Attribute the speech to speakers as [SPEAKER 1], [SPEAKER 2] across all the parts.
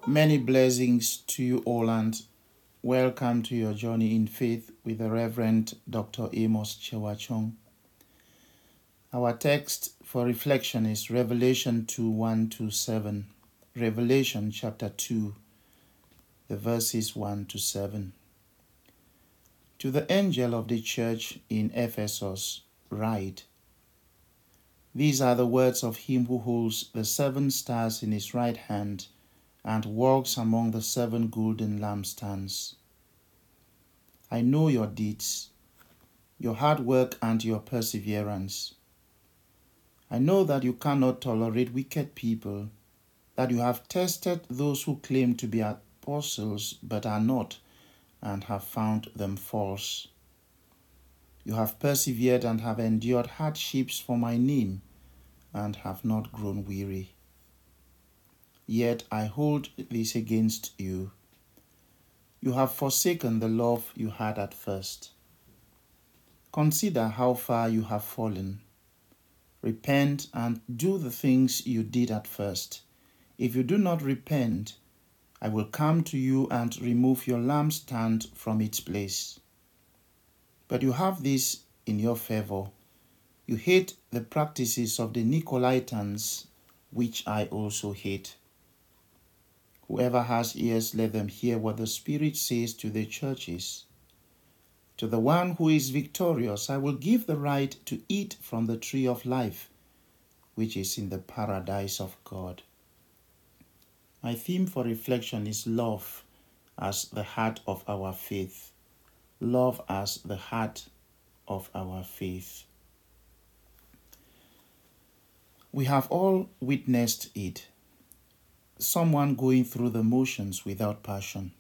[SPEAKER 1] Many blessings to you all and welcome to your journey in faith with the Reverend Dr. Amos Chewachong. Our text for reflection is Revelation 2:1-7. Revelation chapter 2, the verses 1-7. To the angel of the church in Ephesus, write, These are the words of him who holds the 7 stars in his right hand and walks among the 7 golden lampstands. I know your deeds, your hard work and your perseverance. I know that you cannot tolerate wicked people, that you have tested those who claim to be apostles but are not, and have found them false. You have persevered and have endured hardships for my name, and have not grown weary. Yet I hold this against you. You have forsaken the love you had at first. Consider how far you have fallen. Repent and do the things you did at first. If you do not repent, I will come to you and remove your lampstand from its place. But you have this in your favor. You hate the practices of the Nicolaitans, which I also hate. Whoever has ears, let them hear what the Spirit says to the churches. To the one who is victorious, I will give the right to eat from the tree of life, which is in the paradise of God. My theme for reflection is love as the heart of our faith. Love as the heart of our faith. We have all witnessed it. Someone going through the motions without passion.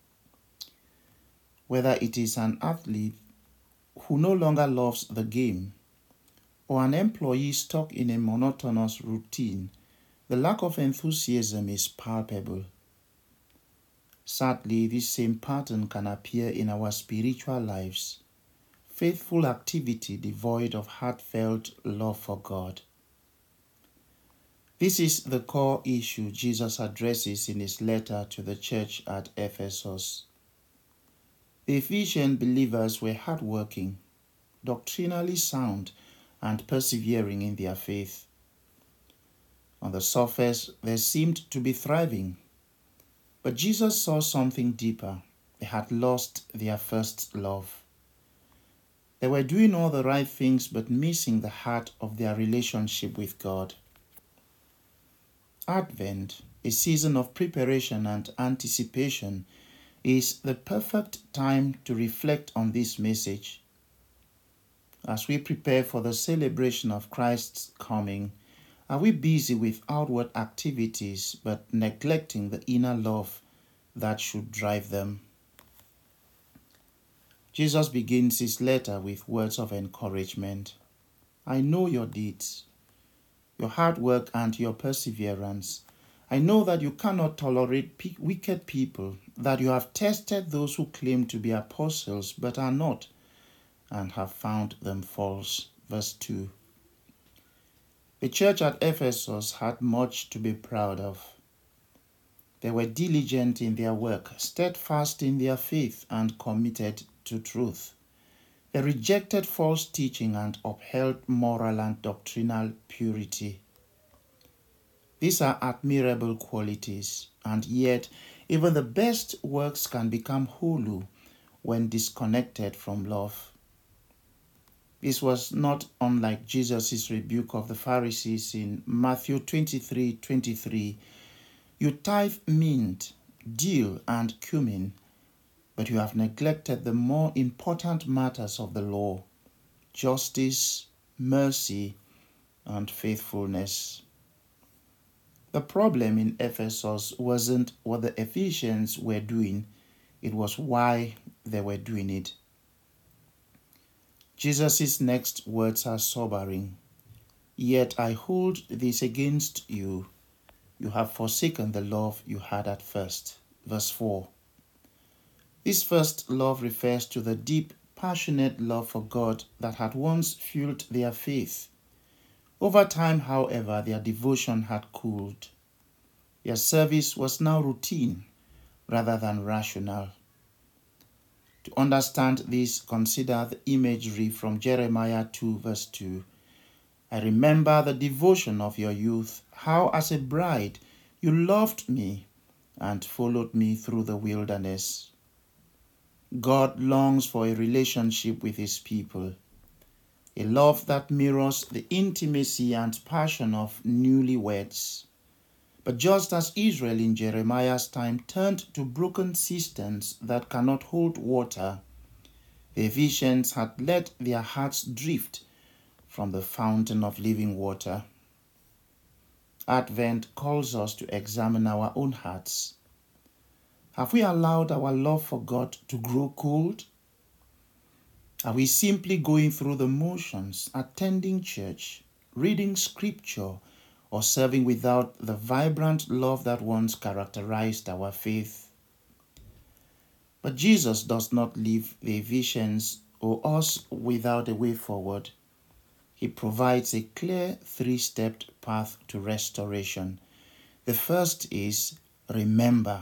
[SPEAKER 1] Whether it is an athlete who no longer loves the game, or an employee stuck in a monotonous routine, the lack of enthusiasm is palpable. Sadly, this same pattern can appear in our spiritual lives. Faithful activity devoid of heartfelt love for God. This is the core issue Jesus addresses in his letter to the church at Ephesus. The Ephesian believers were hardworking, doctrinally sound, and persevering in their faith. On the surface, they seemed to be thriving, but Jesus saw something deeper. They had lost their first love. They were doing all the right things but missing the heart of their relationship with God. Advent, a season of preparation and anticipation, is the perfect time to reflect on this message. As we prepare for the celebration of Christ's coming, are we busy with outward activities but neglecting the inner love that should drive them? Jesus begins his letter with words of encouragement. I know your deeds, your hard work and your perseverance. I know that you cannot tolerate wicked people, that you have tested those who claim to be apostles but are not, and have found them false. Verse 2. The church at Ephesus had much to be proud of. They were diligent in their work, steadfast in their faith, and committed to truth. They rejected false teaching and upheld moral and doctrinal purity. These are admirable qualities, and yet even the best works can become hollow when disconnected from love. This was not unlike Jesus' rebuke of the Pharisees in Matthew 23:23. You tithe mint, dill, and cumin, but you have neglected the more important matters of the law: justice, mercy, and faithfulness. The problem in Ephesus wasn't what the Ephesians were doing, it was why they were doing it. Jesus' next words are sobering. Yet I hold this against you. You have forsaken the love you had at first. Verse 4. This first love refers to the deep, passionate love for God that had once fueled their faith. Over time, however, their devotion had cooled. Their service was now routine rather than rational. To understand this, consider the imagery from Jeremiah 2 verse 2. I remember the devotion of your youth, how as a bride you loved me and followed me through the wilderness. God longs for a relationship with his people, a love that mirrors the intimacy and passion of newlyweds. But just as Israel in Jeremiah's time turned to broken cisterns that cannot hold water, the Ephesians had let their hearts drift from the fountain of living water. Advent calls us to examine our own hearts. Have we allowed our love for God to grow cold? Are we simply going through the motions, attending church, reading scripture, or serving without the vibrant love that once characterized our faith? But Jesus does not leave the Ephesians or us without a way forward. He provides a clear three-step path to restoration. The first is remember.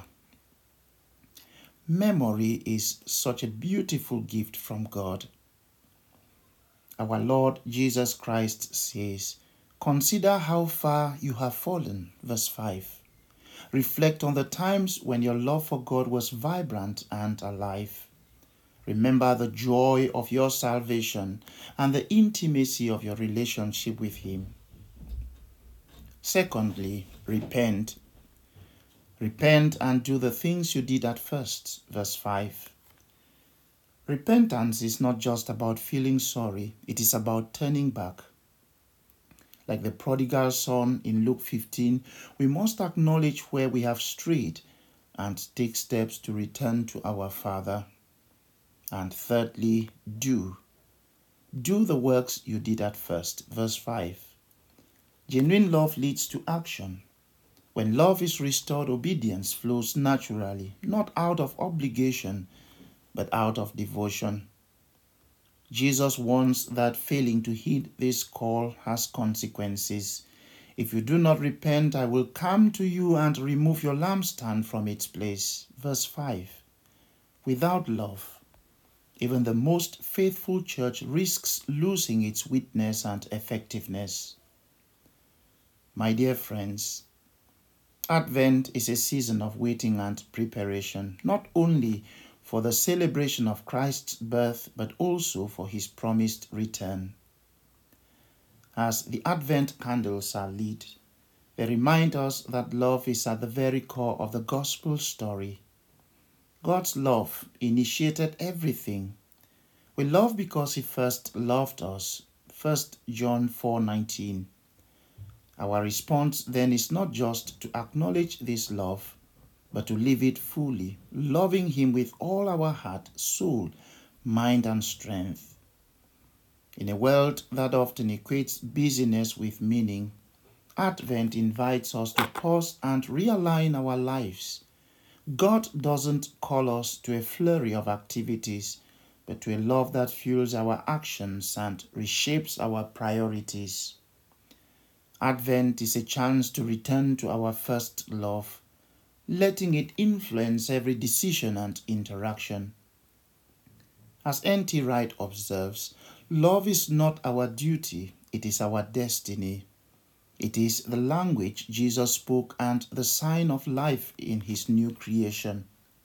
[SPEAKER 1] Memory is such a beautiful gift from God. Our Lord Jesus Christ says, "Consider how far you have fallen." Verse 5. Reflect on the times when your love for God was vibrant and alive. Remember the joy of your salvation and the intimacy of your relationship with Him. Secondly, repent. Repent and do the things you did at first. Verse 5. Repentance is not just about feeling sorry, it is about turning back. Like the prodigal son in Luke 15, we must acknowledge where we have strayed and take steps to return to our Father. And thirdly, do. Do the works you did at first. Verse 5. Genuine love leads to action. When love is restored, obedience flows naturally, not out of obligation, but out of devotion. Jesus warns that failing to heed this call has consequences. If you do not repent, I will come to you and remove your lampstand from its place. Verse 5. Without love, even the most faithful church risks losing its witness and effectiveness. My dear friends, Advent is a season of waiting and preparation, not only for the celebration of Christ's birth, but also for his promised return. As the Advent candles are lit, they remind us that love is at the very core of the gospel story. God's love initiated everything. We love because he first loved us. 1 John 4:19. Our response then is not just to acknowledge this love, but to live it fully, loving him with all our heart, soul, mind, and strength. In a world that often equates busyness with meaning, Advent invites us to pause and realign our lives. God doesn't call us to a flurry of activities, but to a love that fuels our actions and reshapes our priorities. Advent is a chance to return to our first love, letting it influence every decision and interaction. As N.T. Wright observes, love is not our duty, it is our destiny. It is the language Jesus spoke and the sign of life in his new creation.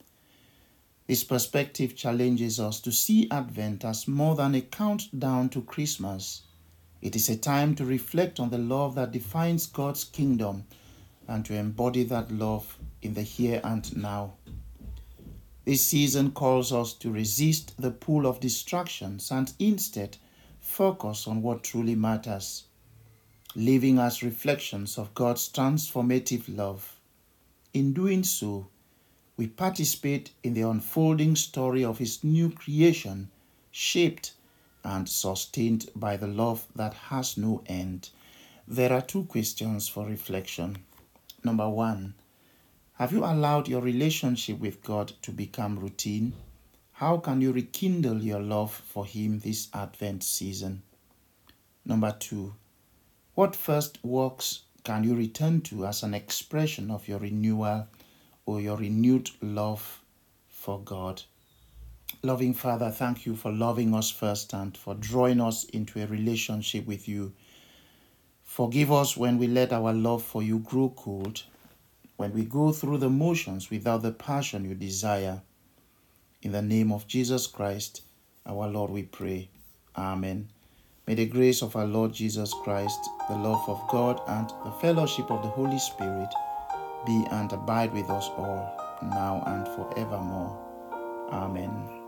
[SPEAKER 1] This perspective challenges us to see Advent as more than a countdown to Christmas. It is a time to reflect on the love that defines God's kingdom and to embody that love in the here and now. This season calls us to resist the pull of distractions and instead focus on what truly matters, living as reflections of God's transformative love. In doing so, we participate in the unfolding story of his new creation, shaped and sustained by the love that has no end. There are two questions for reflection. Number 1, have you allowed your relationship with God to become routine? How can you rekindle your love for him this Advent season? Number 2, what first works can you return to as an expression of your renewal or your renewed love for God? Loving Father, thank you for loving us first and for drawing us into a relationship with you. Forgive us when we let our love for you grow cold, when we go through the motions without the passion you desire. In the name of Jesus Christ, our Lord, we pray. Amen. May the grace of our Lord Jesus Christ, the love of God, and the fellowship of the Holy Spirit be and abide with us all, now and forevermore. Amen.